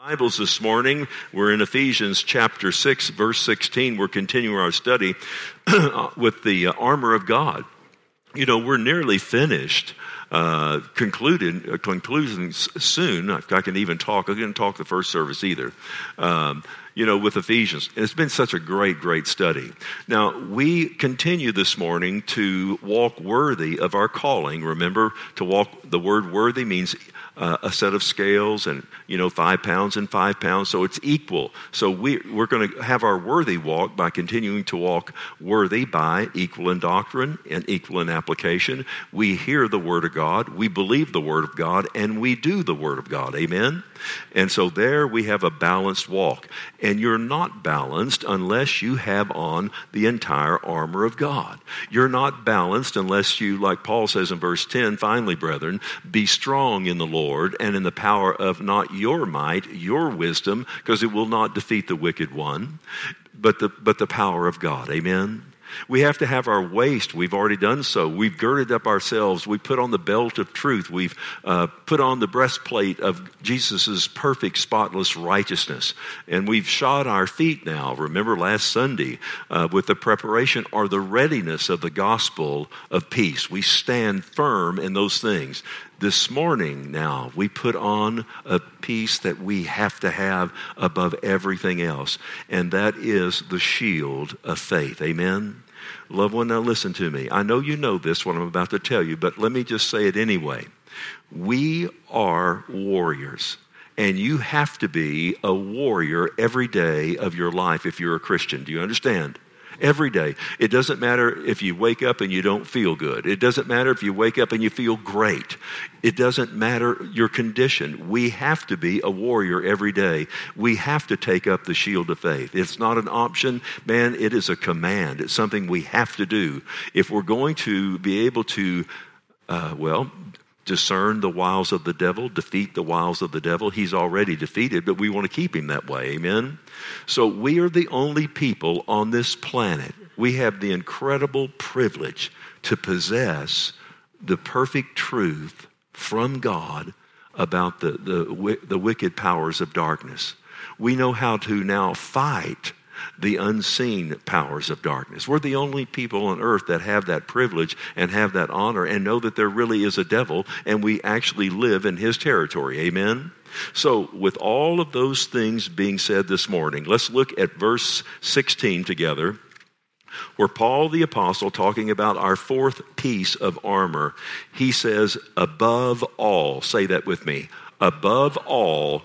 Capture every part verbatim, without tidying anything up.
Bibles this morning. We're in Ephesians chapter six, verse sixteen. We're continuing our study with the armor of God. You know, we're nearly finished, uh, concluded, uh, concluding soon. I, I can even talk. I didn't talk the first service either. Um, you know, with Ephesians. And it's been such a great, great study. Now, we continue this morning to walk worthy of our calling. Remember, to walk, the word worthy means uh, a set of scales and, you know, five pounds and five pounds. So it's equal. So we, we're going to have our worthy walk by continuing to walk worthy by equal in doctrine and equal in application. We hear the word of God, we believe the word of God, and we do the word of God. Amen? And so there we have a balanced walk. And you're not balanced unless you have on the entire armor of God. You're not balanced unless you, like Paul says in verse ten, finally, brethren, be strong in the Lord and in the power of not your might, your wisdom, because it will not defeat the wicked one, but the, but the power of God. Amen? We have to have our waist. We've already done so. We've girded up ourselves. We put on the belt of truth. We've uh, put on the breastplate of Jesus' perfect, spotless righteousness. And we've shod our feet now. Remember last Sunday uh, with the preparation or the readiness of the gospel of peace. We stand firm in those things. This morning now, we put on a piece that we have to have above everything else, and that is the shield of faith. Amen? Loved one, now listen to me. I know you know this, what I'm about to tell you, but let me just say it anyway. We are warriors, and you have to be a warrior every day of your life if you're a Christian. Do you understand? Every day. It doesn't matter if you wake up and you don't feel good. It doesn't matter if you wake up and you feel great. It doesn't matter your condition. We have to be a warrior every day. We have to take up the shield of faith. It's not an option, man. It is a command. It's something we have to do. If we're going to be able to, uh, well, discern the wiles of the devil, defeat the wiles of the devil. He's already defeated, but we want to keep him that way. Amen? So we are the only people on this planet. We have the incredible privilege to possess the perfect truth from God about the, the, the wicked powers of darkness. We know how to now fight the unseen powers of darkness. We're the only people on earth that have that privilege and have that honor and know that there really is a devil and we actually live in his territory. Amen? So with all of those things being said this morning, let's look at verse sixteen together, where Paul the apostle, talking about our fourth piece of armor, he says, above all, say that with me, above all,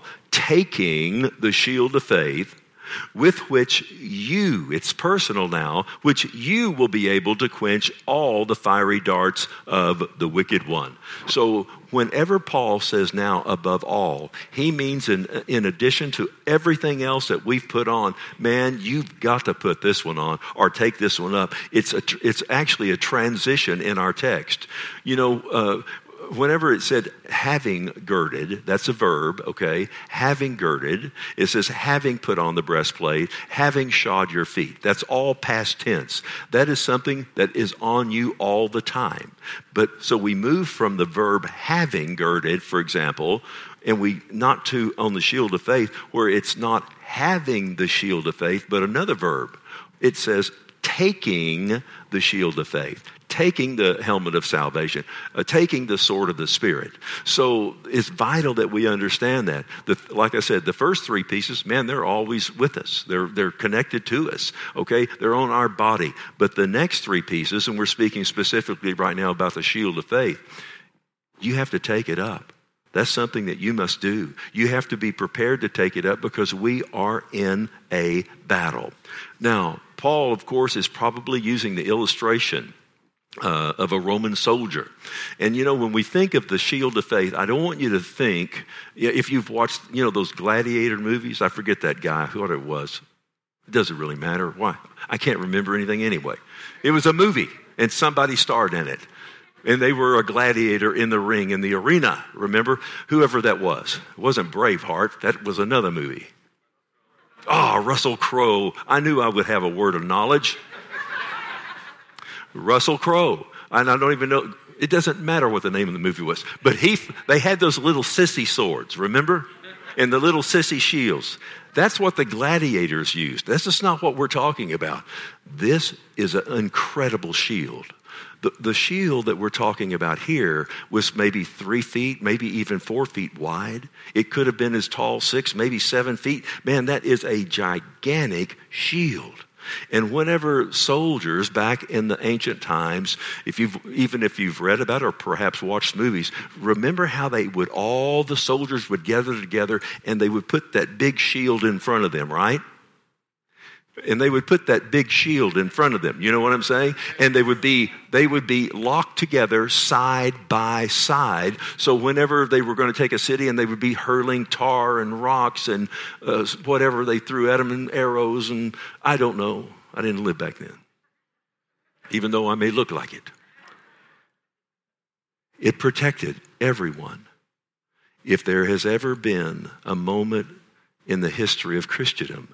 taking the shield of faith, with which you, it's personal now, which you will be able to quench all the fiery darts of the wicked one. So whenever Paul says now above all, he means in, in addition to everything else that we've put on, man, you've got to put this one on or take this one up. It's a, it's actually a transition in our text. You know, uh, whenever it said having girded, that's a verb, okay? Having girded, it says having put on the breastplate, having shod your feet. That's all past tense. That is something that is on you all the time. But so we move from the verb having girded, for example, and we not to on the shield of faith, where it's not having the shield of faith, but another verb. It says taking the shield of faith, taking the helmet of salvation, uh, taking the sword of the Spirit. So it's vital that we understand that. The, like I said, the first three pieces, man, they're always with us. They're, they're connected to us, okay? They're on our body. But the next three pieces, and we're speaking specifically right now about the shield of faith, you have to take it up. That's something that you must do. You have to be prepared to take it up because we are in a battle. Now, Paul, of course, is probably using the illustration uh, of a Roman soldier. And, you know, when we think of the shield of faith, I don't want you to think, if you've watched, you know, those gladiator movies, I forget that guy, what it was. It doesn't really matter. Why? I can't remember anything anyway. It was a movie, and somebody starred in it. And they were a gladiator in the ring, in the arena. Remember? Whoever that was. It wasn't Braveheart. That was another movie. Ah, oh, Russell Crowe. I knew I would have a word of knowledge. Russell Crowe. And I don't even know. It doesn't matter what the name of the movie was. But he, they had those little sissy swords. Remember? And the little sissy shields. That's what the gladiators used. This is not what we're talking about. This is an incredible shield. The, the shield that we're talking about here was maybe three feet, maybe even four feet wide. It could have been as tall, six, maybe seven feet. Man, that is a gigantic shield. And whenever soldiers back in the ancient times, if you've, even if you've read about it or perhaps watched movies, remember how they would, all the soldiers would gather together and they would put that big shield in front of them, right? And they would put that big shield in front of them. You know what I'm saying? And they would be they would be locked together side by side. So whenever they were going to take a city and they would be hurling tar and rocks and uh, whatever they threw at them and arrows and I don't know. I didn't live back then. Even though I may look like it. It protected everyone. If there has ever been a moment in the history of Christendom,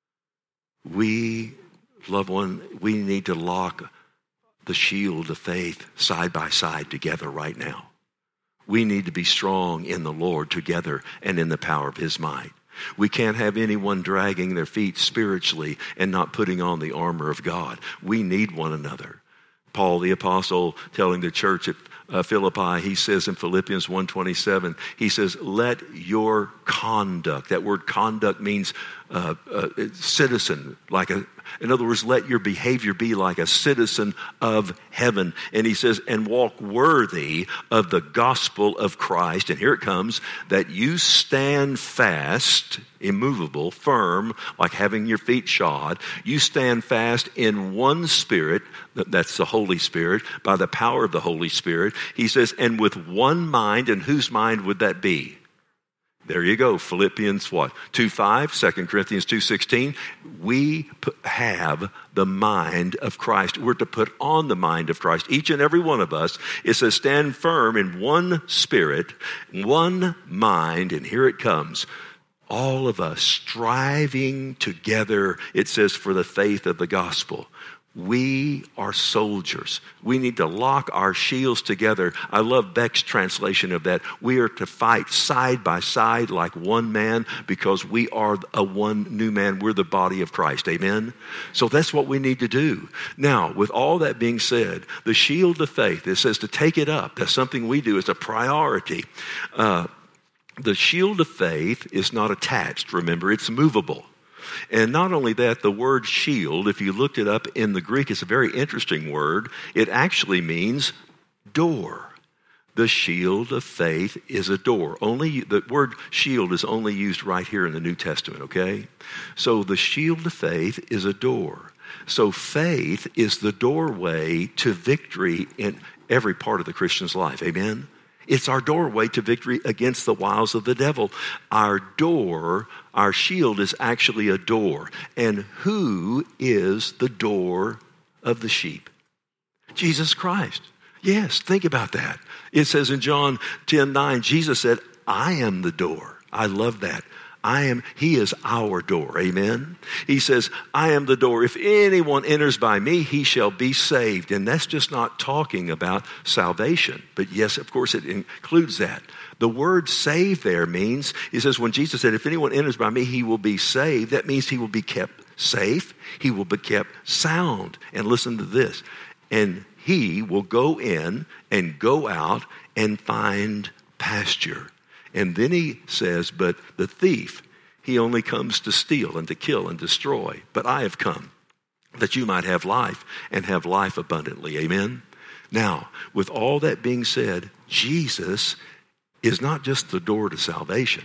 we, loved one, we need to lock the shield of faith side by side together right now. We need to be strong in the Lord together and in the power of his might. We can't have anyone dragging their feet spiritually and not putting on the armor of God. We need one another. Paul the apostle telling the church at uh, Philippi, he says in Philippians one twenty-seven, he says, let your conduct, that word conduct means uh, uh, citizen, like a, in other words, let your behavior be like a citizen of heaven. And he says, and walk worthy of the gospel of Christ. And here it comes, that you stand fast, immovable, firm, like having your feet shod. You stand fast in one spirit, that's the Holy Spirit, by the power of the Holy Spirit. He says, and with one mind, and whose mind would that be? There you go. Philippians what? two five, Second Corinthians two sixteen. We have the mind of Christ. We're to put on the mind of Christ. Each and every one of us. It says stand firm in one spirit, one mind, and here it comes. All of us striving together, it says, for the faith of the gospel. We are soldiers. We need to lock our shields together. I love Beck's translation of that. We are to fight side by side like one man because we are a one new man. We're the body of Christ. Amen? So that's what we need to do. Now, with all that being said, the shield of faith, it says to take it up. That's something we do. It's a priority. Uh, the shield of faith is not attached. Remember, it's movable. And not only that, the word shield, if you looked it up in the Greek, it's a very interesting word. It actually means door. The shield of faith is a door. Only the word shield is only used right here in the New Testament, okay? So the shield of faith is a door. So faith is the doorway to victory in every part of the Christian's life. Amen? It's our doorway to victory against the wiles of the devil. Our door, our shield is actually a door. And who is the door of the sheep? Jesus Christ. Yes, think about that. It says in John ten nine, Jesus said, I am the door. I love that. I am, he is our door. Amen. He says, I am the door. If anyone enters by me, he shall be saved. And that's just not talking about salvation. But yes, of course, it includes that. The word save there means, he says, when Jesus said, if anyone enters by me, he will be saved. That means he will be kept safe. He will be kept sound. And listen to this. And he will go in and go out and find pasture. And then he says, but the thief, he only comes to steal and to kill and destroy. But I have come that you might have life and have life abundantly. Amen? Now, with all that being said, Jesus is not just the door to salvation.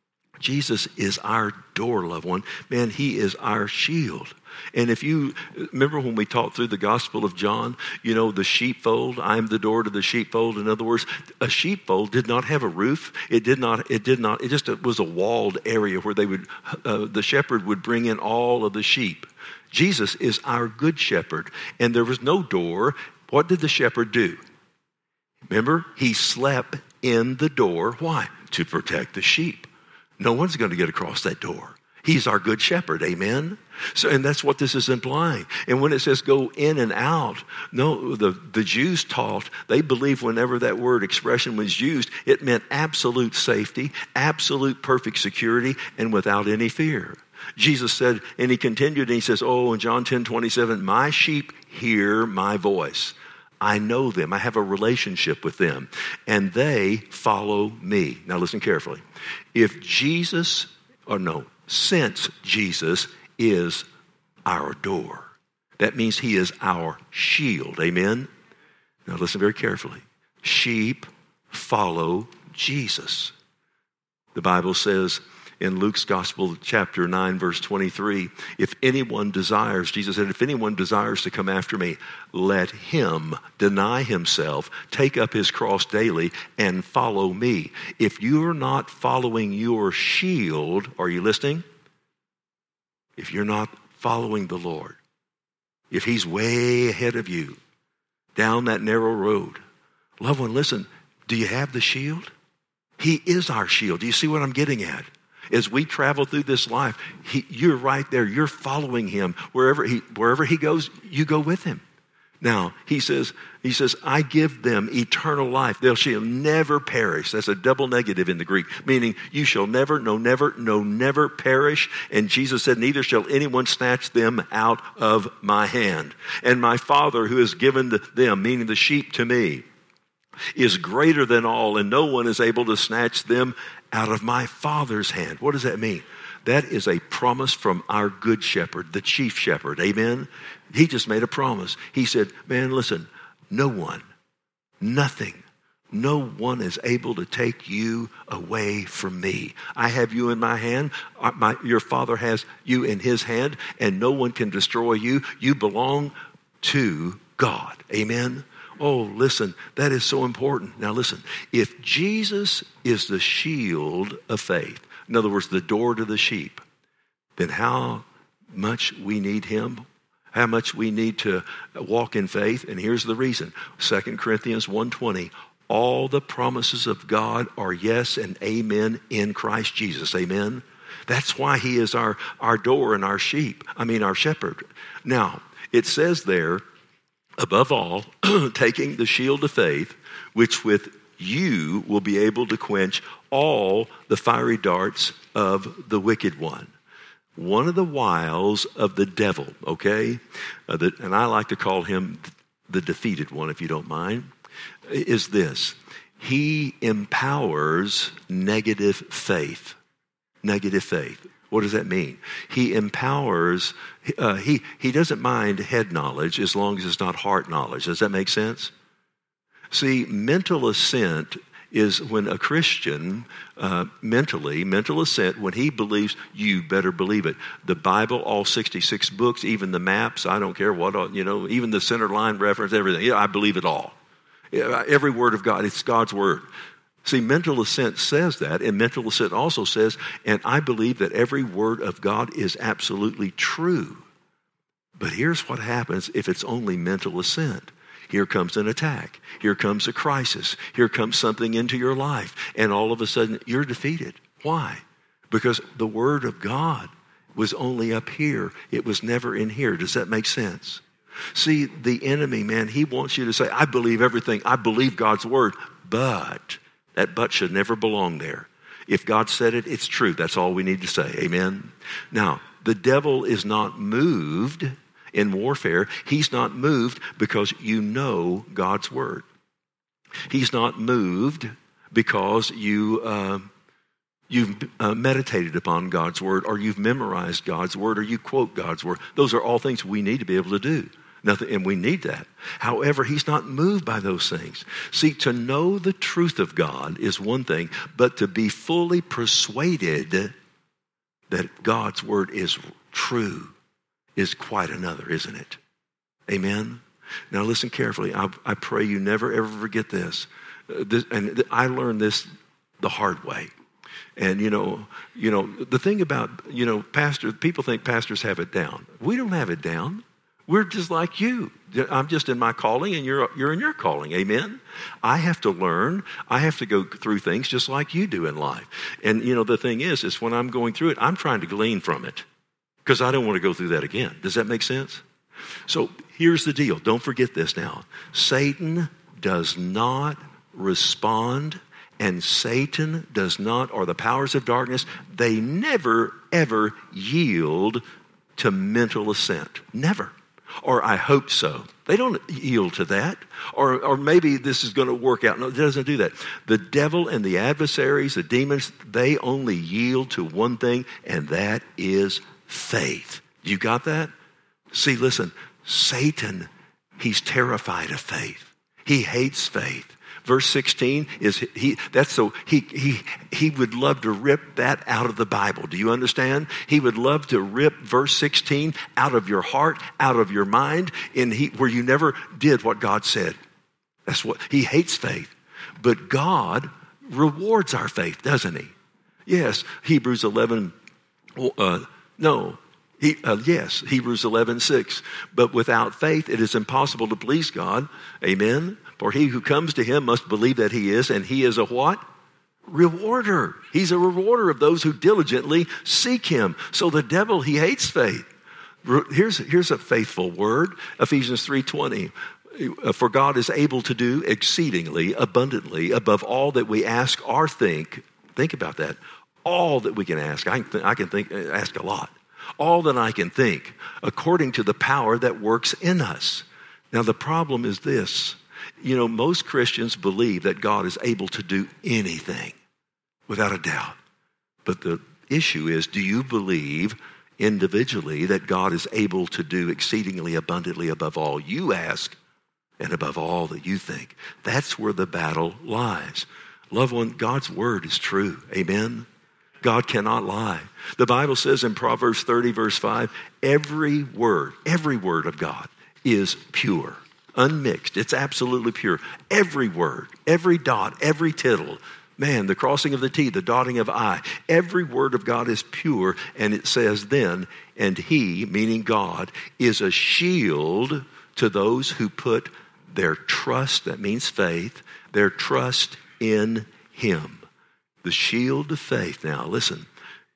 Jesus is our door, loved one. Man, he is our shield. And if you remember when we talked through the Gospel of John, you know, the sheepfold, I'm the door to the sheepfold. In other words, a sheepfold did not have a roof. It did not, it did not, it just it was a walled area where they would, uh, the shepherd would bring in all of the sheep. Jesus is our good shepherd. And there was no door. What did the shepherd do? Remember, he slept in the door. Why? To protect the sheep. No one's going to get across that door. He's our good shepherd, amen? So, and that's what this is implying. And when it says go in and out, no, the, the Jews taught, they believed whenever that word expression was used, it meant absolute safety, absolute perfect security, and without any fear. Jesus said, and he continued, and he says, oh, in John ten twenty-seven, my sheep hear my voice. I know them. I have a relationship with them, and they follow me. Now listen carefully. If Jesus, or no, since Jesus is our door, that means he is our shield. Amen? Now listen very carefully. Sheep follow Jesus. The Bible says in Luke's Gospel, chapter nine, verse twenty-three, if anyone desires, Jesus said, if anyone desires to come after me, let him deny himself, take up his cross daily, and follow me. If you're not following your shield, are you listening? If you're not following the Lord, if he's way ahead of you down that narrow road, loved one, listen, do you have the shield? He is our shield. Do you see what I'm getting at? As we travel through this life, he, you're right there. You're following him. Wherever he, wherever he goes, you go with him. Now, he says, he says, I give them eternal life. They shall never perish. That's a double negative in the Greek, meaning you shall never, no, never, no, never perish. And Jesus said, neither shall anyone snatch them out of my hand. And my Father who has given the, them, meaning the sheep, to me, is greater than all, and no one is able to snatch them out of my Father's hand. What does that mean? That is a promise from our good shepherd, the chief shepherd. Amen? He just made a promise. He said, man, listen, no one, nothing, no one is able to take you away from me. I have you in my hand. My, your Father has you in his hand, and no one can destroy you. You belong to God. Amen? Oh, listen, that is so important. Now listen, if Jesus is the shield of faith, in other words, the door to the sheep, then how much we need him, how much we need to walk in faith. And here's the reason. Second Corinthians one twenty, all the promises of God are yes and amen in Christ Jesus. Amen? That's why he is our, our door and our sheep, I mean our shepherd. Now, it says there, above all, taking the shield of faith, which with you will be able to quench all the fiery darts of the wicked one. One of the wiles of the devil, okay, uh, the, and I like to call him the defeated one, if you don't mind, is this. He empowers negative faith. Negative faith. What does that mean? He empowers, uh, he, he doesn't mind head knowledge as long as it's not heart knowledge. Does that make sense? See, mental assent is when a Christian uh, mentally, mental assent, when he believes, you better believe it. The Bible, all sixty-six books, even the maps, I don't care what, you know, even the center line reference, everything. Yeah, I believe it all. Every word of God, it's God's word. See, mental assent says that, and mental assent also says, and I believe that every word of God is absolutely true. But here's what happens if it's only mental assent. Here comes an attack. Here comes a crisis. Here comes something into your life. And all of a sudden, you're defeated. Why? Because the word of God was only up here. It was never in here. Does that make sense? See, the enemy, man, he wants you to say, I believe everything. I believe God's word. But that but should never belong there. If God said it, it's true. That's all we need to say. Amen? Now, the devil is not moved in warfare. He's not moved because you know God's word. He's not moved because you, uh, you've uh, meditated upon God's word, or you've memorized God's word, or you quote God's word. Those are all things we need to be able to do. Nothing, and we need that. However, he's not moved by those things. See, to know the truth of God is one thing, but to be fully persuaded that God's word is true is quite another, isn't it? Amen? Now listen carefully. I, I pray you never ever forget this. Uh, this. And th- I learned this the hard way. And you know, you know, the thing about, you know, pastors, people think pastors have it down. We don't have it down. We're just like you. I'm just in my calling and you're, you're in your calling. Amen. I have to learn. I have to go through things just like you do in life. And you know, the thing is, is when I'm going through it, I'm trying to glean from it because I don't want to go through that again. Does that make sense? So here's the deal. Don't forget this now. Satan does not respond, and Satan does not, or the powers of darkness, they never, ever yield to mental assent. Never. Or I hope so. They don't yield to that. Or, or maybe this is going to work out. No, it doesn't do that. The devil and the adversaries, the demons, they only yield to one thing, and that is faith. You got that? See, listen, Satan, he's terrified of faith. He hates faith. Verse sixteen is he that's so he he he would love to rip that out of the Bible. Do you understand? He would love to rip verse sixteen out of your heart, out of your mind, in he where you never did what God said. That's what he hates faith. But God rewards our faith, doesn't he? Yes, Hebrews eleven uh, no. He, uh, yes, Hebrews eleven six. But without faith, it is impossible to please God. Amen. For he who comes to him must believe that he is, and he is a what? Rewarder. He's a rewarder of those who diligently seek him. So the devil, he hates faith. Here's, here's a faithful word, Ephesians three twenty. For God is able to do exceedingly abundantly above all that we ask or think. Think about that. All that we can ask. I can, th- I can think, ask a lot. All that I can think, according to the power that works in us. Now the problem is this. You know, most Christians believe that God is able to do anything, without a doubt. But the issue is, do you believe individually that God is able to do exceedingly abundantly above all you ask and above all that you think? That's where the battle lies. Loved one, God's word is true. Amen? God cannot lie. The Bible says in Proverbs thirty, verse five, every word, every word of God is pure. Unmixed. It's absolutely pure. Every word, every dot, every tittle. Man, the crossing of the T, the dotting of I. Every word of God is pure. And it says then, and he, meaning God, is a shield to those who put their trust, that means faith, their trust in him. The shield of faith, now listen,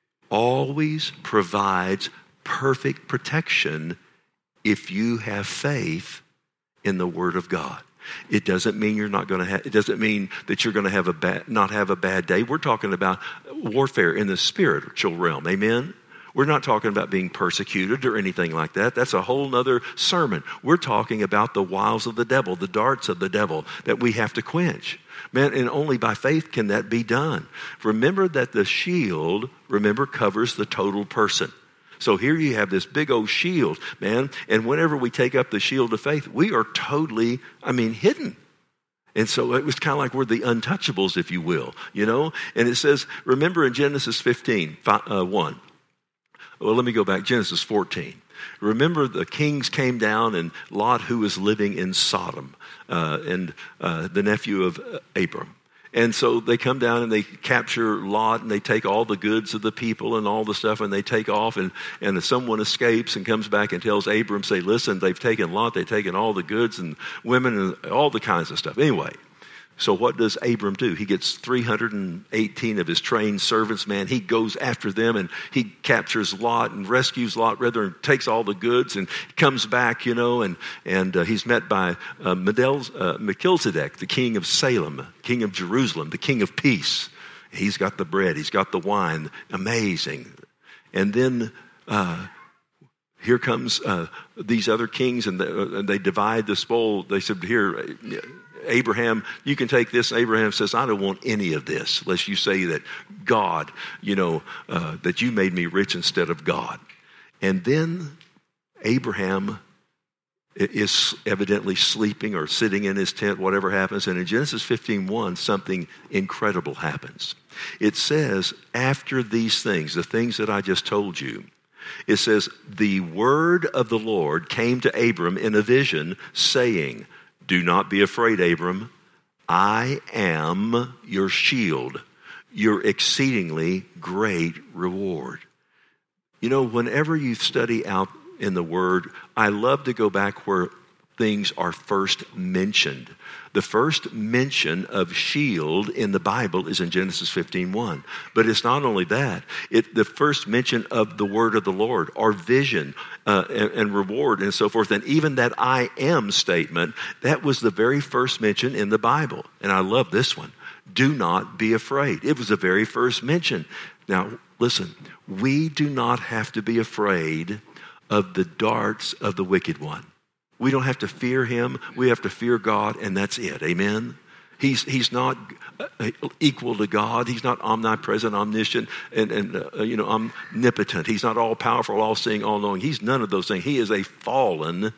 always provides perfect protection if you have faith in the Word of God. It doesn't mean you're not going to have, it doesn't mean that you're going to have a bad, not have a bad day. We're talking about warfare in the spiritual realm. Amen? We're not talking about being persecuted or anything like that. That's a whole nother sermon. We're talking about the wiles of the devil, the darts of the devil that we have to quench. Man, and only by faith can that be done. Remember that the shield, remember, covers the total person. So here you have this big old shield, man. And whenever we take up the shield of faith, we are totally, I mean, hidden. And so it was kind of like we're the untouchables, if you will, you know. And it says, remember in Genesis fifteen, one. Well, let me go back. Genesis fourteen. Remember the kings came down and Lot, who was living in Sodom, uh, and uh, the nephew of Abram. And so they come down and they capture Lot and they take all the goods of the people and all the stuff and they take off and, and someone escapes and comes back and tells Abram, say, listen, they've taken Lot, they've taken all the goods and women and all the kinds of stuff. Anyway, so what does Abram do? He gets three hundred eighteen of his trained servants, man. He goes after them and he captures Lot and rescues Lot, rather, and takes all the goods and comes back, you know, and, and uh, he's met by uh, uh, Melchizedek, the king of Salem, king of Jerusalem, the king of peace. He's got the bread, he's got the wine, amazing. And then uh, here comes uh, these other kings and, the, uh, and they divide the spoil. They said, here, Abraham, you can take this. Abraham says, I don't want any of this, lest you say that God, you know, uh, that you made me rich instead of God. And then Abraham is evidently sleeping or sitting in his tent, whatever happens. And in Genesis fifteen one, something incredible happens. It says, after these things, the things that I just told you, it says, the word of the Lord came to Abram in a vision, saying, do not be afraid, Abram. I am your shield, your exceedingly great reward. You know, whenever you study out in the Word. I love to go back where things are first mentioned. The first mention of shield in the Bible is in Genesis fifteen one. But it's not only that. It, the first mention of the word of the Lord, our vision uh, and, and reward and so forth. And even that I am statement, that was the very first mention in the Bible. And I love this one. Do not be afraid. It was the very first mention. Now, listen, we do not have to be afraid of the darts of the wicked one. We don't have to fear him. We have to fear God, and that's it. Amen? He's he's not equal to God. He's not omnipresent, omniscient, and, and uh, you know, omnipotent. He's not all-powerful, all-seeing, all-knowing. He's none of those things. He is a fallen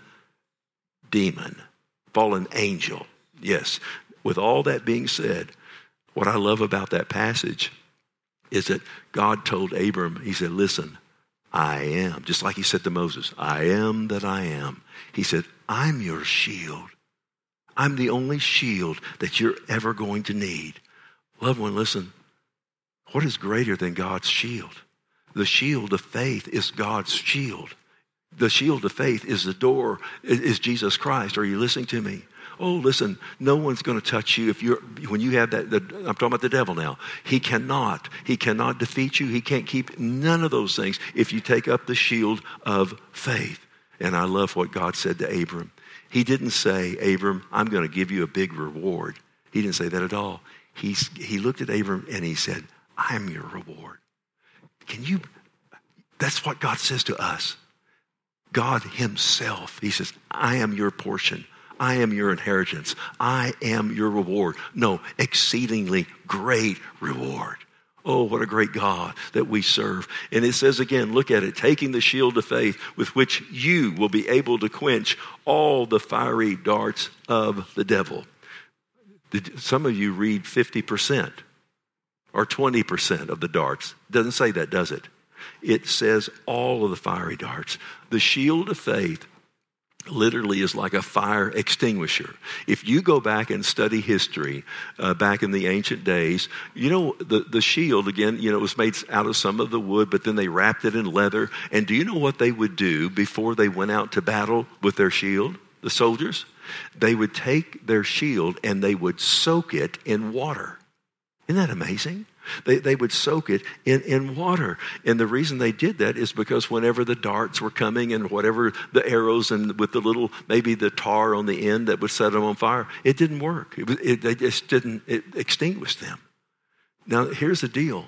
demon, fallen angel. Yes. With all that being said, what I love about that passage is that God told Abram, he said, listen, I am. Just like he said to Moses, I am that I am. He said, I'm your shield. I'm the only shield that you're ever going to need. Loved one, listen. What is greater than God's shield? The shield of faith is God's shield. The shield of faith is the door, is Jesus Christ. Are you listening to me? Oh, listen, no one's going to touch you if you're, when you have that, the, I'm talking about the devil now. He cannot, he cannot defeat you. He can't keep none of those things if you take up the shield of faith. And I love what God said to Abram. He didn't say, Abram, I'm going to give you a big reward. He didn't say that at all. He's, he looked at Abram and he said, I'm your reward. Can you, that's what God says to us. God himself, he says, I am your portion. I am your inheritance. I am your reward. No, exceedingly great reward. Oh, what a great God that we serve. And it says again, look at it, taking the shield of faith with which you will be able to quench all the fiery darts of the devil. Did some of you read fifty percent or twenty percent of the darts? It doesn't say that, does it? It says all of the fiery darts. The shield of faith literally is like a fire extinguisher. If you go back and study history uh, back in the ancient days, you know, the, the shield, again, you know, it was made out of some of the wood, but then they wrapped it in leather. And do you know what they would do before they went out to battle with their shield, the soldiers? They would take their shield and they would soak it in water. Isn't that amazing? They they would soak it in, in water. And the reason they did that is because whenever the darts were coming and whatever the arrows and with the little, maybe the tar on the end that would set them on fire, it didn't work. It, it, they just didn't, it extinguished them. Now, here's the deal.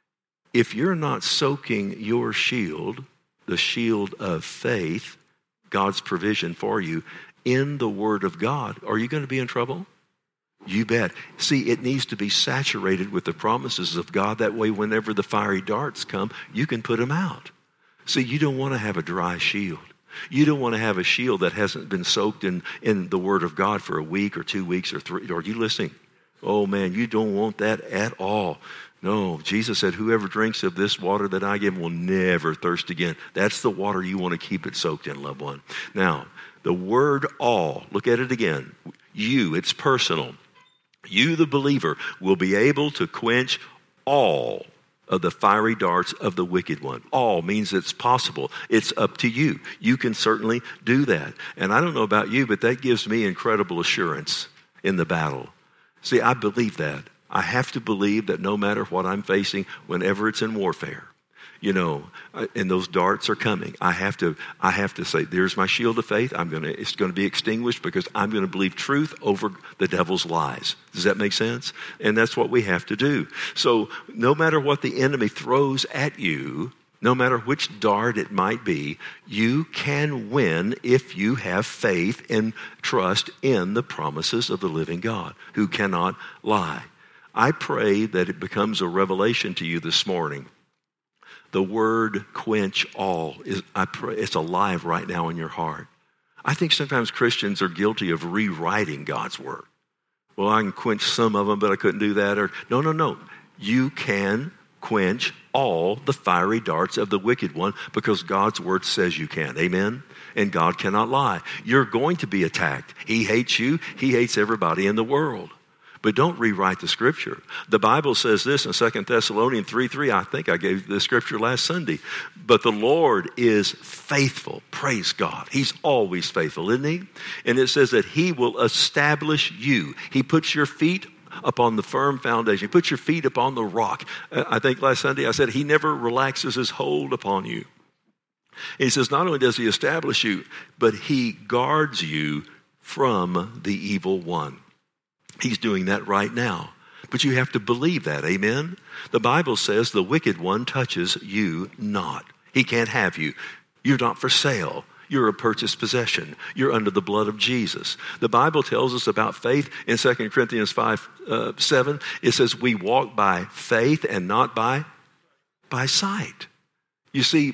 If you're not soaking your shield, the shield of faith, God's provision for you, in the Word of God, are you going to be in trouble? You bet. See, it needs to be saturated with the promises of God. That way, whenever the fiery darts come, you can put them out. See, you don't want to have a dry shield. You don't want to have a shield that hasn't been soaked in, in the Word of God for a week or two weeks or three. Are you listening? Oh, man, you don't want that at all. No, Jesus said, whoever drinks of this water that I give will never thirst again. That's the water you want to keep it soaked in, loved one. Now, the word all, look at it again. You, it's personal. You, the believer, will be able to quench all of the fiery darts of the wicked one. All means it's possible. It's up to you. You can certainly do that. And I don't know about you, but that gives me incredible assurance in the battle. See, I believe that. I have to believe that no matter what I'm facing, whenever it's in warfare, you know, and those darts are coming, I have to, I have to say, there's my shield of faith. I'm going to, it's going to be extinguished because I'm going to believe truth over the devil's lies. Does that make sense? And that's what we have to do. So no matter what the enemy throws at you, no matter which dart it might be, you can win if you have faith and trust in the promises of the living God who cannot lie. I pray that it becomes a revelation to you this morning. The word quench all, is, I pray, it's alive right now in your heart. I think sometimes Christians are guilty of rewriting God's word. Well, I can quench some of them, but I couldn't do that. Or no, no, no. You can quench all the fiery darts of the wicked one because God's word says you can. Amen? And God cannot lie. You're going to be attacked. He hates you. He hates everybody in the world. But don't rewrite the scripture. The Bible says this in Second Thessalonians three three. I think I gave the scripture last Sunday. But the Lord is faithful. Praise God. He's always faithful, isn't he? And it says that he will establish you. He puts your feet upon the firm foundation. He puts your feet upon the rock. I think last Sunday I said he never relaxes his hold upon you. And he says not only does he establish you, but he guards you from the evil one. He's doing that right now. But you have to believe that, amen? The Bible says the wicked one touches you not. He can't have you. You're not for sale. You're a purchased possession. You're under the blood of Jesus. The Bible tells us about faith in Second Corinthians five, uh, seven. It says we walk by faith and not by, by sight. You see,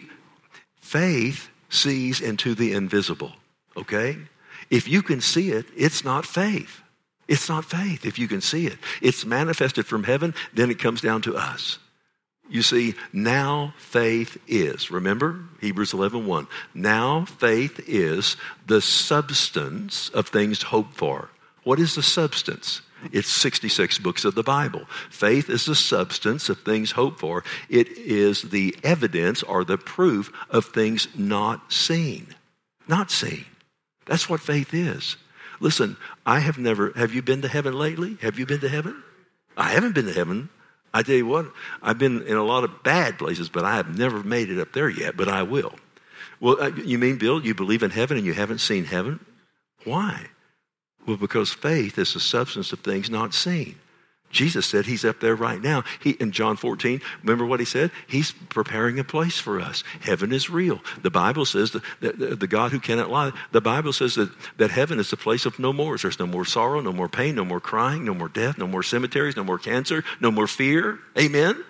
faith sees into the invisible, okay? If you can see it, it's not faith. It's not faith if you can see it. It's manifested from heaven, then it comes down to us. You see, now faith is, remember Hebrews eleven one. Now faith is the substance of things hoped for. What is the substance? It's sixty-six books of the Bible. Faith is the substance of things hoped for. It is the evidence or the proof of things not seen. Not seen. That's what faith is. Listen, I have never, have you been to heaven lately? Have you been to heaven? I haven't been to heaven. I tell you what, I've been in a lot of bad places, but I have never made it up there yet, but I will. Well, you mean, Bill, you believe in heaven and you haven't seen heaven? Why? Well, because faith is the substance of things not seen. Jesus said he's up there right now. He in John fourteen, remember what he said? He's preparing a place for us. Heaven is real. The Bible says that the, the, the God who cannot lie, the Bible says that, that heaven is the place of no more. There's no more sorrow, no more pain, no more crying, no more death, no more cemeteries, no more cancer, no more fear. Amen?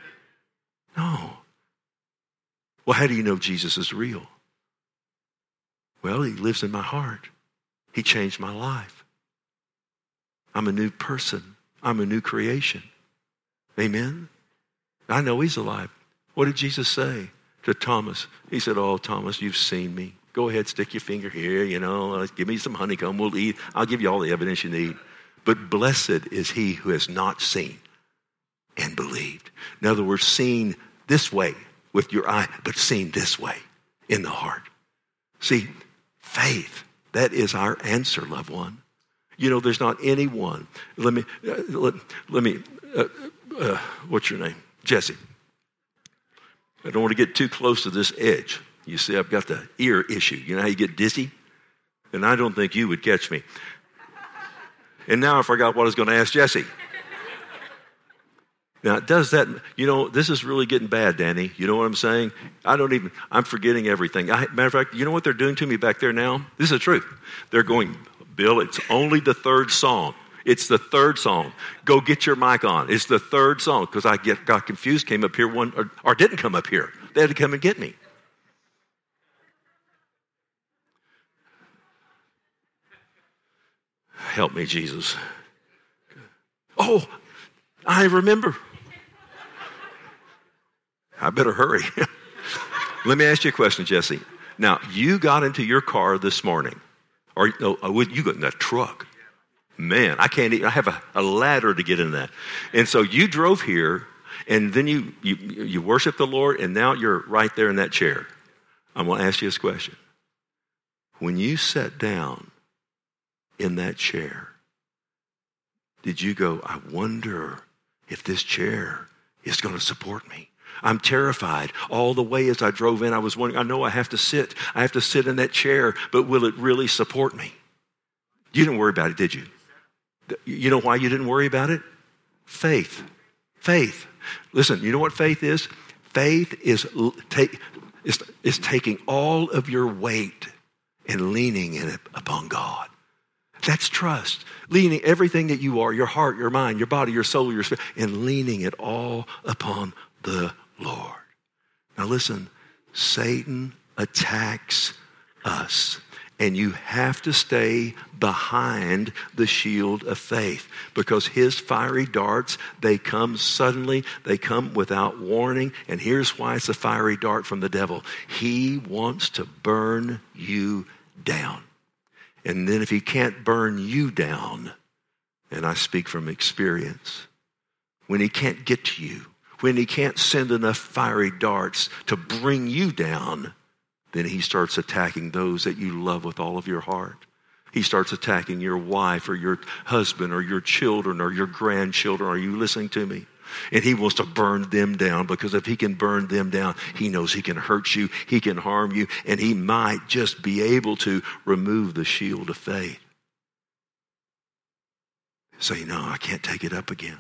No. Well, how do you know Jesus is real? Well, he lives in my heart. He changed my life. I'm a new person. I'm a new creation. Amen? I know he's alive. What did Jesus say to Thomas? He said, oh, Thomas, you've seen me. Go ahead, stick your finger here, you know, give me some honeycomb, we'll eat. I'll give you all the evidence you need. But blessed is he who has not seen and believed. In other words, seen this way with your eye, but seen this way in the heart. See, faith, that is our answer, loved one. You know, there's not anyone. Let me, uh, let, let me, uh, uh, what's your name? Jesse. I don't want to get too close to this edge. You see, I've got the ear issue. You know how you get dizzy? And I don't think you would catch me. And now I forgot what I was going to ask Jesse. Now, does that, you know, this is really getting bad, Danny. You know what I'm saying? I don't even, I'm forgetting everything. I, matter of fact, you know what they're doing to me back there now? This is the truth. They're going, Bill, it's only the third song. It's the third song. Go get your mic on. It's the third song because I get got confused, came up here one or, or didn't come up here. They had to come and get me. Help me, Jesus. Oh, I remember. I better hurry. Let me ask you a question, Jesse. Now, you got into your car this morning. Or no, you got in that truck. Man, I can't even, I have a, a ladder to get in that. And so you drove here, and then you, you, you worship the Lord, and now you're right there in that chair. I'm going to ask you this question. When you sat down in that chair, did you go, I wonder if this chair is going to support me? I'm terrified. All the way as I drove in, I was wondering, I know I have to sit. I have to sit in that chair, but will it really support me? You didn't worry about it, did you? You know why you didn't worry about it? Faith. Faith. Listen, you know what faith is? Faith is, take, is, is taking all of your weight and leaning in it upon God. That's trust. Leaning everything that you are, your heart, your mind, your body, your soul, your spirit, and leaning it all upon the Lord. Now listen, Satan attacks us, and you have to stay behind the shield of faith because his fiery darts, they come suddenly, they come without warning, and here's why it's a fiery dart from the devil. He wants to burn you down. And then if he can't burn you down, and I speak from experience, when he can't get to you, when he can't send enough fiery darts to bring you down, then he starts attacking those that you love with all of your heart. He starts attacking your wife or your husband or your children or your grandchildren. Are you listening to me? And he wants to burn them down, because if he can burn them down, he knows he can hurt you, he can harm you, and he might just be able to remove the shield of faith. Say, no, I can't take it up again.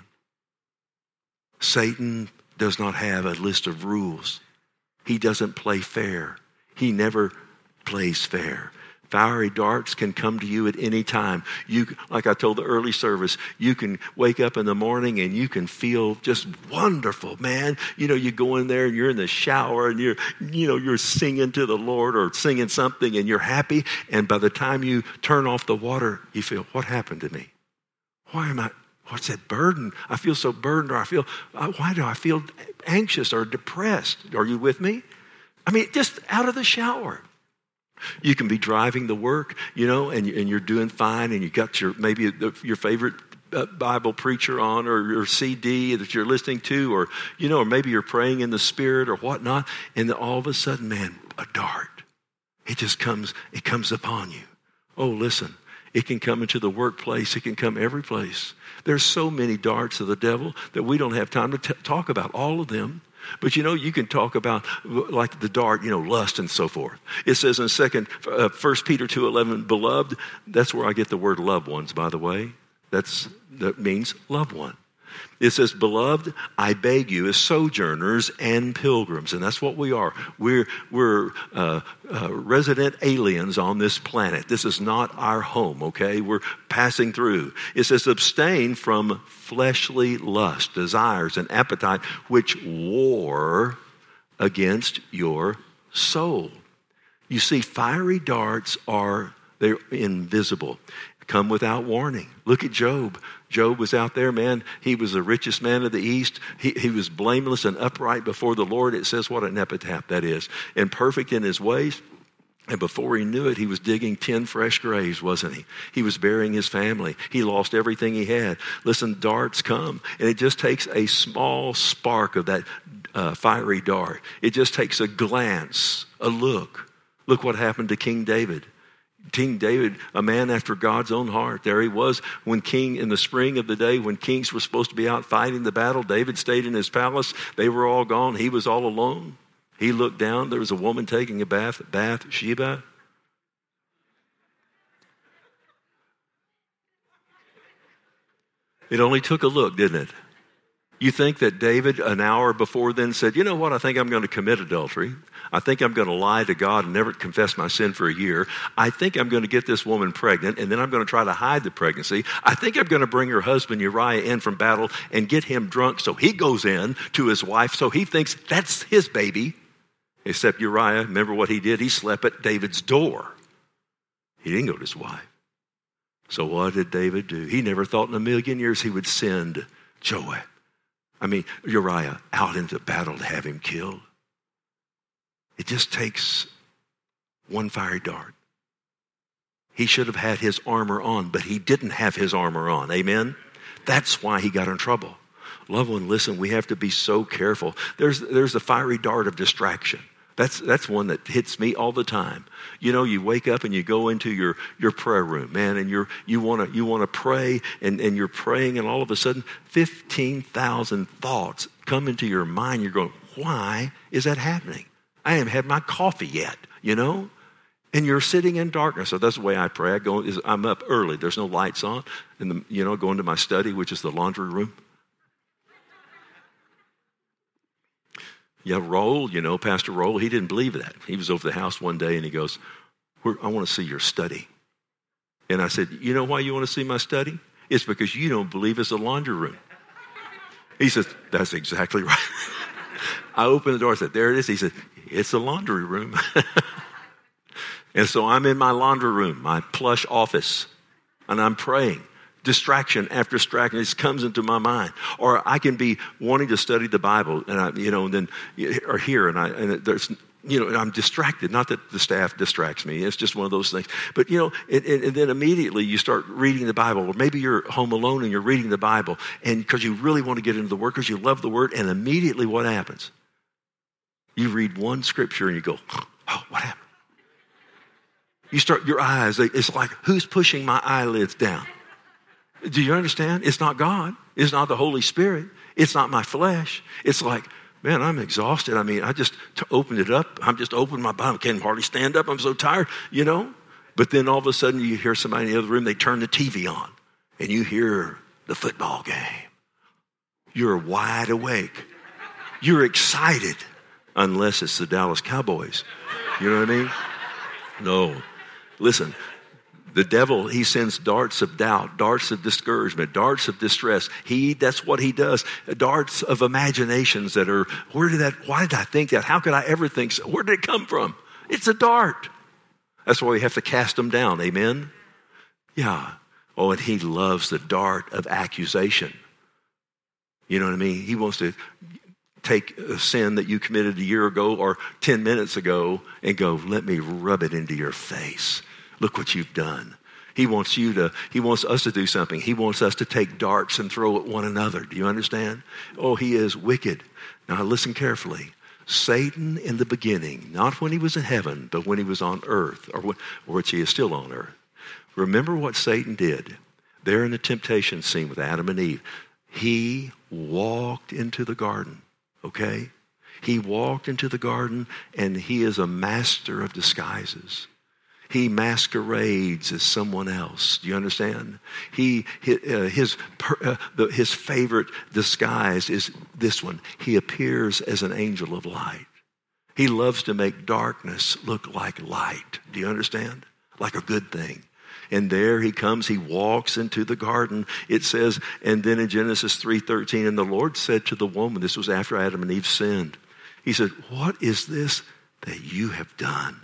Satan does not have a list of rules. He doesn't play fair. He never plays fair. Fiery darts can come to you at any time. You, like I told the early service, you can wake up in the morning and you can feel just wonderful, man. You know, you go in there and you're in the shower and you're, you know, you're singing to the Lord or singing something and you're happy. And by the time you turn off the water, you feel, what happened to me? Why am I, what's that burden? I feel so burdened, or I feel, why do I feel anxious or depressed? Are you with me? I mean, just out of the shower. You can be driving to work, you know, and, and you're doing fine, and you got your maybe the, your favorite uh, Bible preacher on, or your C D that you're listening to, or, you know, or maybe you're praying in the Spirit or whatnot, and then all of a sudden, man, a dart. It just comes, it comes upon you. Oh, listen, it can come into the workplace. It can come every place. There's so many darts of the devil that we don't have time to t- talk about all of them. But, you know, you can talk about, like the dart, you know, lust and so forth. It says in second, uh, First Peter two eleven, beloved, that's where I get the word loved ones, by the way. That's, that means loved one. It says, beloved, I beg you, as sojourners and pilgrims. And that's what we are. We're, we're uh, uh, resident aliens on this planet. This is not our home, okay? We're passing through. It says, abstain from fleshly lust, desires, and appetite, which war against your soul. You see, fiery darts are, they're invisible. Come without warning. Look at Job. Job was out there, man. He was the richest man of the East. He, he was blameless and upright before the Lord. It says what an epitaph that is. And perfect in his ways. And before he knew it, he was digging ten fresh graves, wasn't he? He was burying his family. He lost everything he had. Listen, darts come. And it just takes a small spark of that uh, fiery dart. It just takes a glance, a look. Look what happened to King David. King David, a man after God's own heart. There he was when king, in the spring of the day, when kings were supposed to be out fighting the battle. David stayed in his palace. They were all gone. He was all alone. He looked down. There was a woman taking a bath at Bathsheba. It only took a look, didn't it? You think that David, an hour before then, said, you know what, I think I'm going to commit adultery. I think I'm going to lie to God and never confess my sin for a year. I think I'm going to get this woman pregnant, and then I'm going to try to hide the pregnancy. I think I'm going to bring her husband Uriah in from battle and get him drunk so he goes in to his wife so he thinks that's his baby. Except Uriah, remember what he did? He slept at David's door. He didn't go to his wife. So what did David do? He never thought in a million years he would send Joab. I mean, Uriah out into battle to have him killed. It just takes one fiery dart. He should have had his armor on, but he didn't have his armor on. Amen? That's why he got in trouble. Loved one, listen, we have to be so careful. There's, there's the fiery dart of distraction. That's that's one that hits me all the time. You know, you wake up and you go into your, your prayer room, man, and you're you want to you want to pray, and, and you're praying, and all of a sudden, fifteen thousand thoughts come into your mind. You're going, why is that happening? I haven't had my coffee yet, you know? And you're sitting in darkness. So that's the way I pray. I go, I'm up early. There's no lights on. And, the, you know, go into my study, which is the laundry room. Yeah, Roll, you know, Pastor Roll, he didn't believe that. He was over the house one day and he goes, I want to see your study. And I said, you know why you want to see my study? It's because you don't believe it's a laundry room. He says, that's exactly right. I opened the door and said, there it is. He said, it's a laundry room. And so I'm in my laundry room, my plush office, and I'm praying. Distraction after distraction just comes into my mind. Or I can be wanting to study the Bible, and I, you know, and then or here, and I, and there's you know, I'm distracted. Not that the staff distracts me. It's just one of those things. But, you know, and, and then immediately you start reading the Bible. Or maybe you're home alone and you're reading the Bible. And because you really want to get into the Word, because you love the Word. And immediately what happens? You read one scripture and you go, oh, what happened? You start, your eyes, it's like, who's pushing my eyelids down? Do you understand? It's not God. It's not the Holy Spirit. It's not my flesh. It's like, man, I'm exhausted. I mean, I just t- opened it up. I'm just opening my body. I can't hardly stand up. I'm so tired, you know. But then all of a sudden you hear somebody in the other room, they turn the T V on and you hear the football game. You're wide awake. You're excited unless it's the Dallas Cowboys. You know what I mean? No. Listen, the devil, he sends darts of doubt, darts of discouragement, darts of distress. He, that's what he does. Darts of imaginations that are, where did that, why did I think that? How could I ever think so? Where did it come from? It's a dart. That's why we have to cast them down. Amen? Yeah. Oh, and he loves the dart of accusation. You know what I mean? He wants to take a sin that you committed a year ago or ten minutes ago and go, let me rub it into your face. Look what you've done. He wants you to, he wants us to do something. He wants us to take darts and throw at one another. Do you understand? Oh, he is wicked. Now listen carefully. Satan in the beginning, not when he was in heaven, but when he was on earth, or, when, or which he is still on earth. Remember what Satan did there in the temptation scene with Adam and Eve. He walked into the garden, okay? He walked into the garden, and he is a master of disguises. He masquerades as someone else. Do you understand? He, his, uh, his, uh, the, his favorite disguise is this one. He appears as an angel of light. He loves to make darkness look like light. Do you understand? Like a good thing. And there he comes, he walks into the garden. It says, and then in Genesis three thirteen, and the Lord said to the woman, this was after Adam and Eve sinned. He said, what is this that you have done?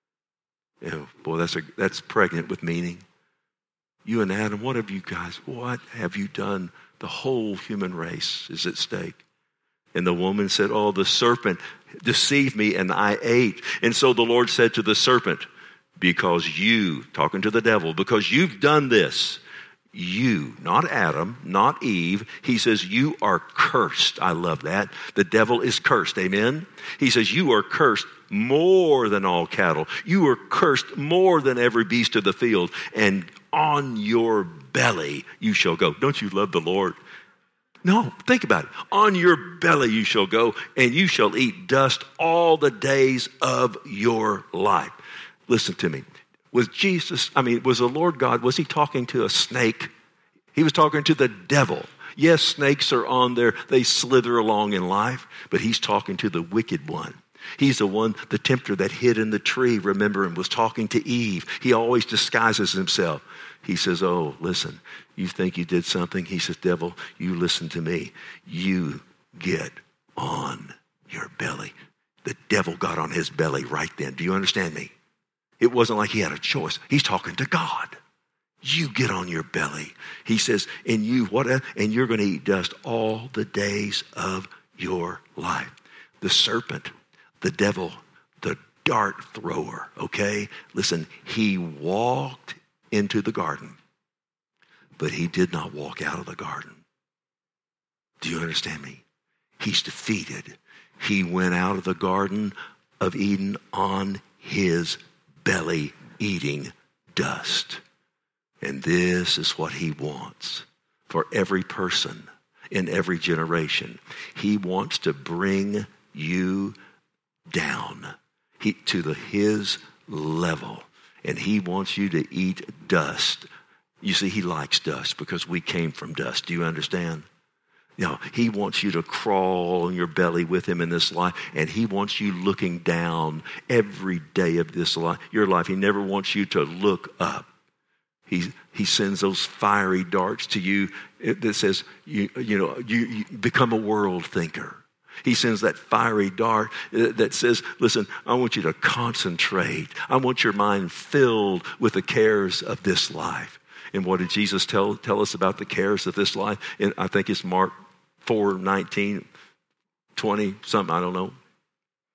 You know, boy, that's a, that's pregnant with meaning. You and Adam, what have you guys, what have you done? The whole human race is at stake. And the woman said, oh, the serpent deceived me and I ate. And so the Lord said to the serpent, because you, talking to the devil, because you've done this, you, not Adam, not Eve, he says, you are cursed. I love that. The devil is cursed. Amen. He says, you are cursed more than all cattle. You are cursed more than every beast of the field. And on your belly you shall go. Don't you love the Lord? No, think about it. On your belly you shall go, and you shall eat dust all the days of your life. Listen to me. Was Jesus, I mean, was the Lord God, was he talking to a snake? He was talking to the devil. Yes, snakes are on there. They slither along in life, but he's talking to the wicked one. He's the one, the tempter that hid in the tree, remember, and was talking to Eve. He always disguises himself. He says, oh, listen, you think you did something? He says, devil, you listen to me. You get on your belly. The devil got on his belly right then. Do you understand me? It wasn't like he had a choice. He's talking to God. You get on your belly. He says, and you, what? And you're going to eat dust all the days of your life. The serpent, the devil, the dart thrower, okay? Listen, he walked into the garden, but he did not walk out of the garden. Do you understand me? He's defeated. He went out of the Garden of Eden on his belly, eating dust. And this is what he wants for every person in every generation. He wants to bring you down he, to the, his level. And he wants you to eat dust. You see, he likes dust because we came from dust. Do you understand? You know, he wants you to crawl on your belly with him in this life, and he wants you looking down every day of this life, your life. He never wants you to look up. He he sends those fiery darts to you that says, you, you know, you, you become a world thinker. He sends that fiery dart that says, listen, I want you to concentrate. I want your mind filled with the cares of this life. And what did Jesus tell tell us about the cares of this life? And I think it's Mark four nineteen, twenty, something, I don't know.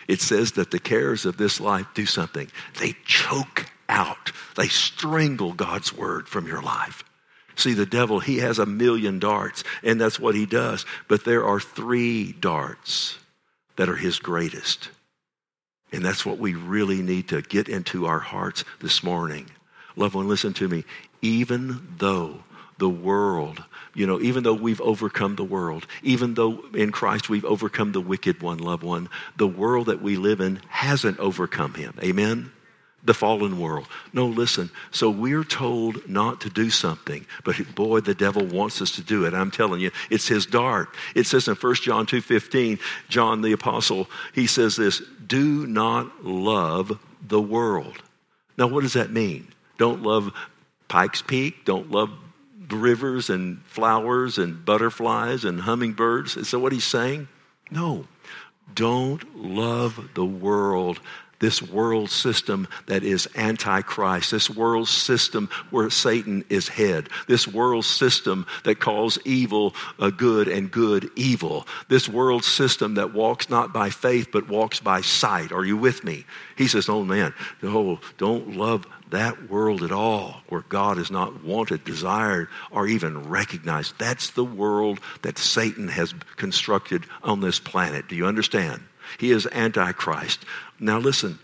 it says that the cares of this life do something. They choke out, they strangle God's word from your life. See, the devil, he has a million darts, and that's what he does. But there are three darts that are his greatest. And that's what we really need to get into our hearts this morning. Loved one, listen to me. Even though the world, you know, even though we've overcome the world, even though in Christ we've overcome the wicked one, loved one, the world that we live in hasn't overcome him. Amen? The fallen world. No, listen. So we're told not to do something, but boy, the devil wants us to do it. I'm telling you, it's his dart. It says in First John two fifteen, John the apostle, he says this, do not love the world. Now, what does that mean? Don't love Pikes Peak. Don't love rivers and flowers and butterflies and hummingbirds. Is that what he's saying? No. Don't love the world. This world system that is antichrist, this world system where Satan is head, this world system that calls evil uh, good and good evil, this world system that walks not by faith but walks by sight. Are you with me? He says, oh man, no, don't love that world at all, where God is not wanted, desired, or even recognized. That's the world that Satan has constructed on this planet. Do you understand? He is antichrist. Now listen,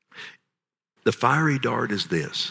the fiery dart is this.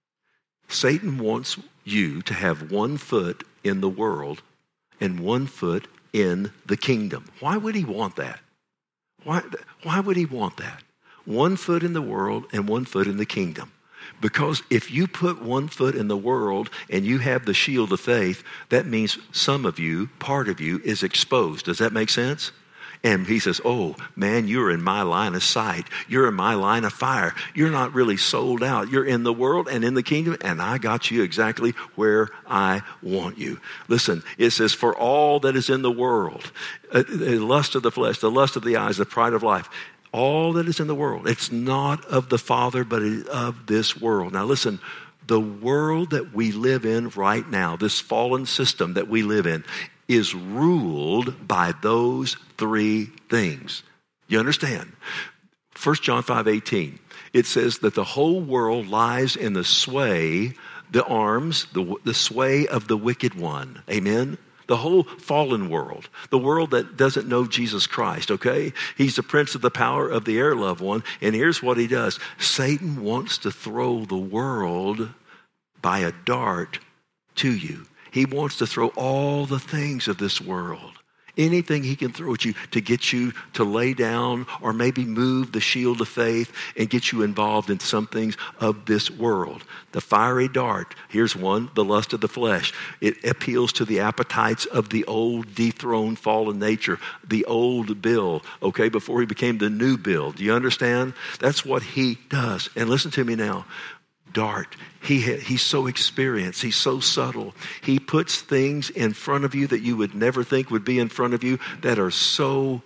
Satan wants you to have one foot in the world and one foot in the kingdom. Why would he want that? Why, why would he want that? One foot in the world and one foot in the kingdom. Because if you put one foot in the world and you have the shield of faith, that means some of you, part of you, is exposed. Does that make sense? And he says, oh, man, you're in my line of sight. You're in my line of fire. You're not really sold out. You're in the world and in the kingdom, and I got you exactly where I want you. Listen, it says, for all that is in the world, uh, the lust of the flesh, the lust of the eyes, the pride of life, all that is in the world, it's not of the Father, but it is of this world. Now listen, the world that we live in right now, this fallen system that we live in, is ruled by those three things. You understand? First John five eighteen, it says that the whole world lies in the sway, the arms, the, the sway of the wicked one. Amen? The whole fallen world, the world that doesn't know Jesus Christ, okay? He's the prince of the power of the air, loved one. And here's what he does. Satan wants to throw the world by a dart to you. He wants to throw all the things of this world, anything he can throw at you to get you to lay down or maybe move the shield of faith and get you involved in some things of this world. The fiery dart, here's one, the lust of the flesh. It appeals to the appetites of the old dethroned fallen nature, the old Bill, okay, before he became the new Bill. Do you understand? That's what he does. And listen to me now. Dart. He he's so experienced. He's so subtle. He puts things in front of you that you would never think would be in front of you that are so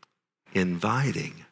inviting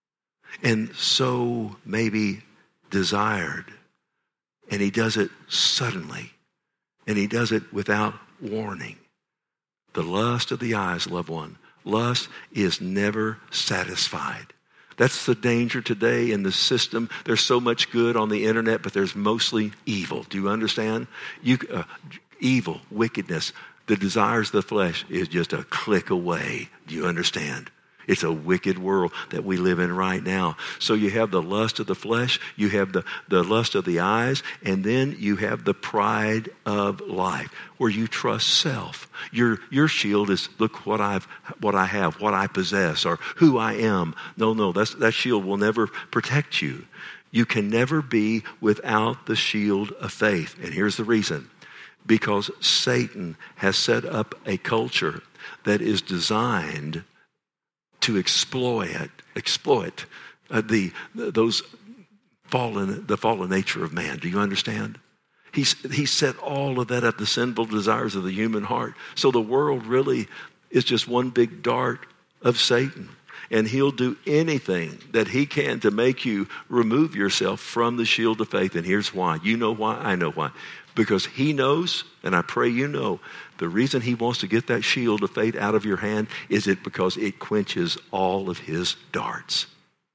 and so maybe desired. And he does it suddenly. And he does it without warning. The lust of the eyes, loved one. Lust is never satisfied. That's the danger today in the system. There's so much good on the internet, but there's mostly evil. Do you understand? You, uh, evil, wickedness, the desires of the flesh is just a click away. Do you understand? It's a wicked world that we live in right now. So you have the lust of the flesh, you have the, the lust of the eyes, and then you have the pride of life, where you trust self. Your your shield is, look what I've what I have, what I possess, or who I am. No, no, that's, that shield will never protect you. You can never be without the shield of faith. And here's the reason. Because Satan has set up a culture that is designed to exploit, exploit uh, the those fallen, the fallen nature of man. Do you understand? He's he set all of that up, the sinful desires of the human heart. So the world really is just one big dart of Satan, and he'll do anything that he can to make you remove yourself from the shield of faith. And here's why. You know why? I know why. Because he knows, and I pray you know, the reason he wants to get that shield of faith out of your hand is it because it quenches all of his darts.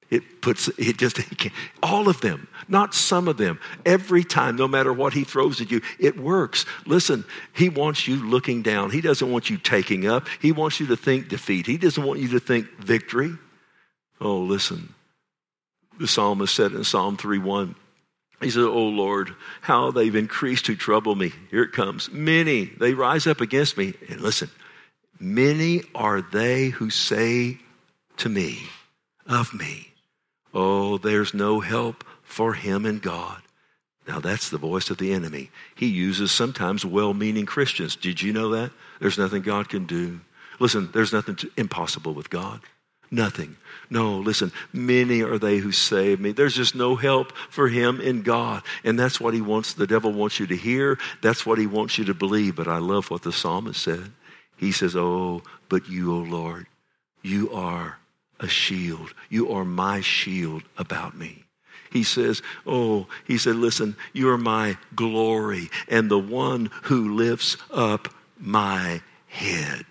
It puts, it just, it can't, all of them, not some of them. Every time, no matter what he throws at you, it works. Listen, he wants you looking down. He doesn't want you taking up. He wants you to think defeat. He doesn't want you to think victory. Oh, listen. The psalmist said in Psalm three one, he said, oh Lord, how they've increased who trouble me. Here it comes. Many, they rise up against me. And listen, many are they who say to me, of me, oh, there's no help for him in God. Now that's the voice of the enemy. He uses sometimes well-meaning Christians. Did you know that? There's nothing God can do. Listen, there's nothing to, impossible with God. Nothing. No, listen, many are they who save me. There's just no help for him in God. And that's what he wants, the devil wants you to hear. That's what he wants you to believe. But I love what the psalmist said. He says, oh, but you, O Lord, you are a shield. You are my shield about me. He says, oh, he said, listen, you are my glory and the one who lifts up my head.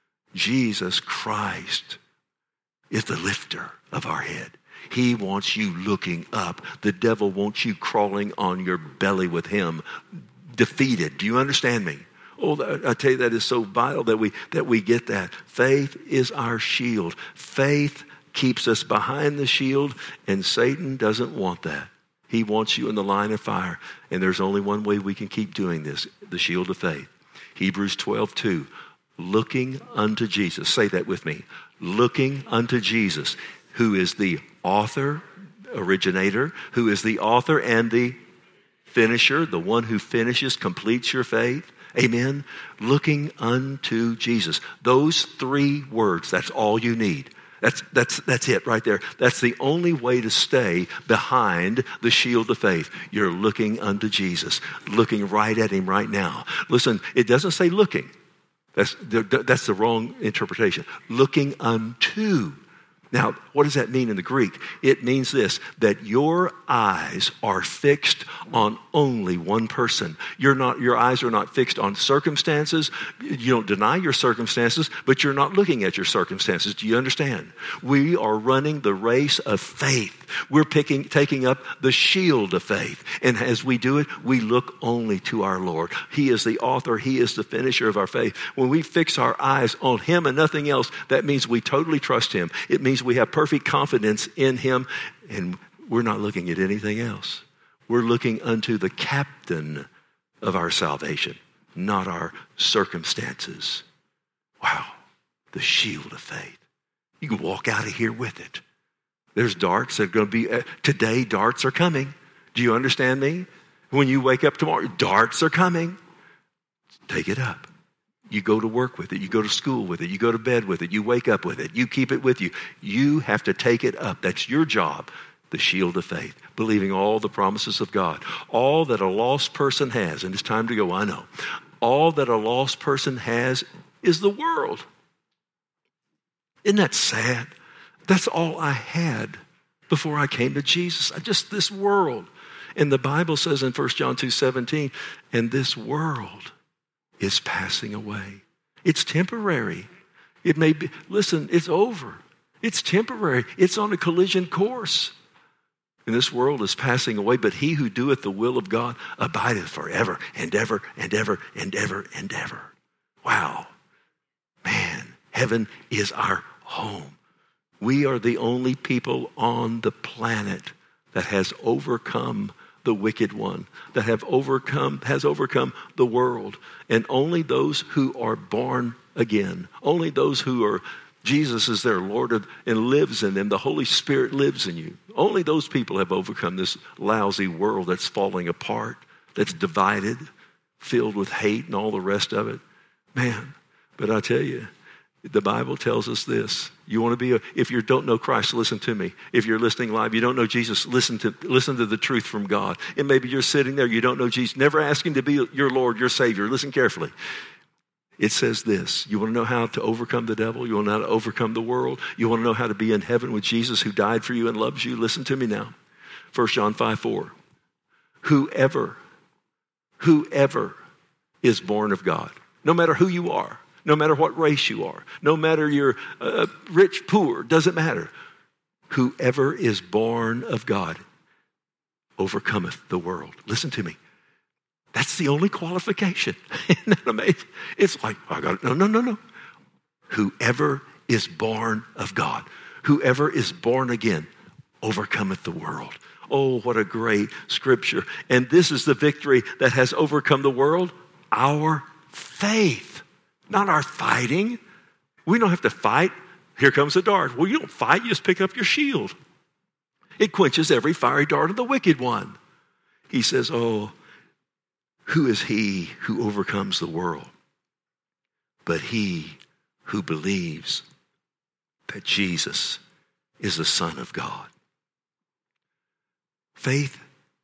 Jesus Christ is the lifter of our head. He wants you looking up. The devil wants you crawling on your belly with him, defeated. Do you understand me? Oh, I tell you, that is so vital that we that we get that. Faith is our shield. Faith keeps us behind the shield, and Satan doesn't want that. He wants you in the line of fire. And there's only one way we can keep doing this, the shield of faith. Hebrews twelve two, looking unto Jesus. Say that with me. Looking unto Jesus, who is the author, originator, who is the author and the finisher, the one who finishes, completes your faith. Amen. Looking unto Jesus. Those three words, that's all you need. That's, that's, that's it right there. That's the only way to stay behind the shield of faith. You're looking unto Jesus, looking right at him right now. Listen, it doesn't say looking. That's, that's the wrong interpretation. Looking unto. Now, what does that mean in the Greek? It means this, that your eyes are fixed on only one person. You're not, your eyes are not fixed on circumstances. You don't deny your circumstances, but you're not looking at your circumstances. Do you understand? We are running the race of faith. We're picking, taking up the shield of faith. And as we do it, we look only to our Lord. He is the author. He is the finisher of our faith. When we fix our eyes on him and nothing else, that means we totally trust him. It means we have perfect confidence in him, and we're not looking at anything else. We're looking unto the captain of our salvation, not our circumstances. Wow, the shield of faith. You can walk out of here with it. There's darts that are going to be, uh, today darts are coming. Do you understand me? When you wake up tomorrow, darts are coming. Take it up. You go to work with it. You go to school with it. You go to bed with it. You wake up with it. You keep it with you. You have to take it up. That's your job, the shield of faith, believing all the promises of God. All that a lost person has, and it's time to go, I know. All that a lost person has is the world. Isn't that sad? That's all I had before I came to Jesus. I just this world. And the Bible says in First John two seventeen, and this world is passing away. It's temporary. It may be, listen, it's over. It's temporary. It's on a collision course. And this world is passing away, but he who doeth the will of God abideth forever and ever and ever and ever and ever. Wow. Man, heaven is our home. We are the only people on the planet that has overcome the wicked one, that have overcome, has overcome the world. And only those who are born again, only those who are, Jesus is their Lord of, and lives in them. The Holy Spirit lives in you. Only those people have overcome this lousy world that's falling apart, that's divided, filled with hate and all the rest of it. Man, but I tell you, the Bible tells us this. You want to be a, if you don't know Christ, listen to me. If you're listening live, you don't know Jesus, listen to listen to the truth from God. And maybe you're sitting there, you don't know Jesus. Never ask him to be your Lord, your Savior. Listen carefully. It says this. You want to know how to overcome the devil? You want to know how to overcome the world? You want to know how to be in heaven with Jesus who died for you and loves you? Listen to me now. First John five four. Whoever, whoever is born of God, no matter who you are, no matter what race you are, no matter you're uh, rich, poor, doesn't matter. whoever is born of God overcometh the world. Listen to me. That's the only qualification. Isn't that amazing? It's like, I got it. No, no, no, no. Whoever is born of God, whoever is born again, overcometh the world. Oh, what a great scripture. And this is the victory that has overcome the world, our faith, not our fighting. We don't have to fight. Here comes a dart. Well, you don't fight, you just pick up your shield. It quenches every fiery dart of the wicked one. He says, oh, who is he who overcomes the world? But he who believes that Jesus is the Son of God. Faith,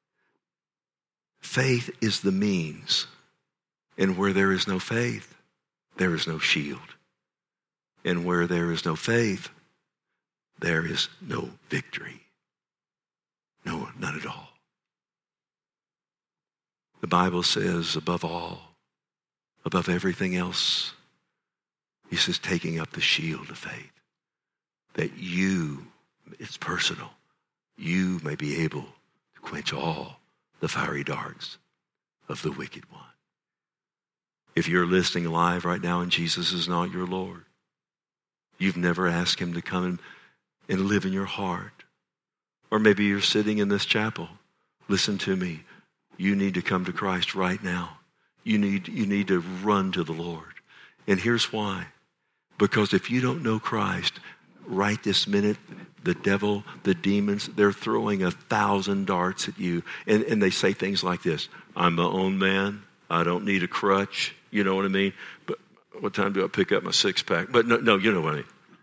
faith is the means. And where there is no faith, there is no shield. And where there is no faith, there is no victory. No, none at all. The Bible says, above all, above everything else, he says, taking up the shield of faith, that you, it's personal, you may be able to quench all the fiery darts of the wicked one. If you're listening live right now and Jesus is not your Lord, you've never asked him to come and, and live in your heart, or maybe you're sitting in this chapel, listen to me. You need to come to Christ right now. You need, you need to run to the Lord. And here's why. Because if you don't know Christ, right this minute, the devil, the demons, they're throwing a thousand darts at you. And, and they say things like this. I'm my own man. I don't need a crutch. You know what I mean? But what time do I pick up my six pack? But no, no, you know what I mean.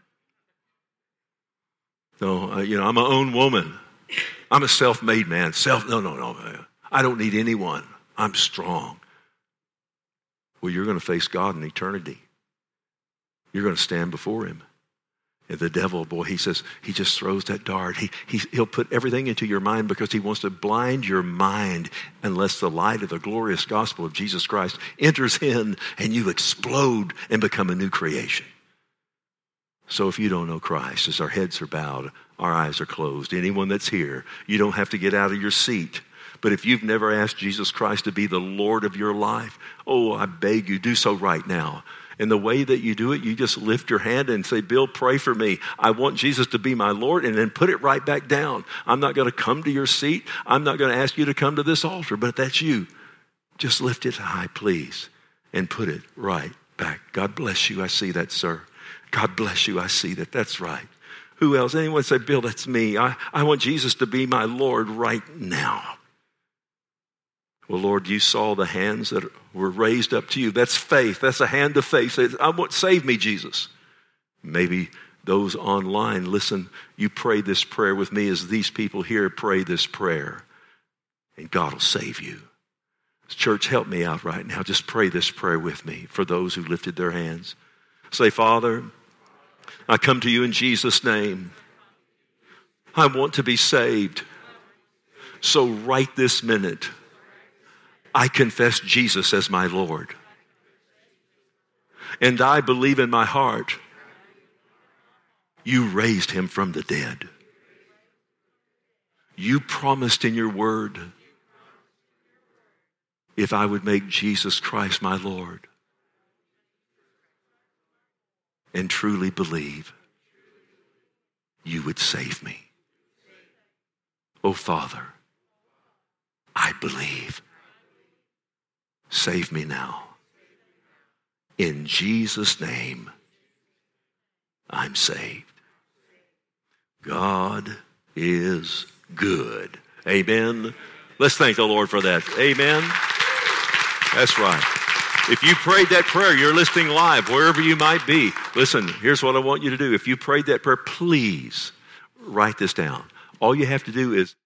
No, uh, you know, I'm my own woman. I'm a self-made man. Self, no, no, no. I don't need anyone. I'm strong. Well, you're going to face God in eternity. You're going to stand before him. And the devil, boy, he says, he just throws that dart. He, he, he'll put everything into your mind because he wants to blind your mind unless the light of the glorious gospel of Jesus Christ enters in and you explode and become a new creation. So if you don't know Christ, as our heads are bowed, our eyes are closed, anyone that's here, you don't have to get out of your seat. But if you've never asked Jesus Christ to be the Lord of your life, oh, I beg you, do so right now. And the way that you do it, you just lift your hand and say, Bill, pray for me. I want Jesus to be my Lord, and then put it right back down. I'm not going to come to your seat. I'm not going to ask you to come to this altar, but if that's you, just lift it high, please, and put it right back. God bless you. I see that, sir. God bless you. I see that. That's right. Who else? Anyone say, Bill, that's me. I, I want Jesus to be my Lord right now. Well, Lord, you saw the hands that were raised up to you. That's faith. That's a hand of faith. Say, I want, save me, Jesus. Maybe those online, listen, you pray this prayer with me as these people here pray this prayer, and God will save you. Church, help me out right now. Just pray this prayer with me for those who lifted their hands. Say, Father, I come to you in Jesus' name. I want to be saved. So right this minute, I confess Jesus as my Lord. And I believe in my heart you raised him from the dead. You promised in your word, if I would make Jesus Christ my Lord and truly believe, you would save me. Oh, Father, I believe. Save me now. In Jesus' name, I'm saved. God is good. Amen. Let's thank the Lord for that. Amen. That's right. If you prayed that prayer, you're listening live, wherever you might be. Listen, here's what I want you to do. If you prayed that prayer, please write this down. All you have to do is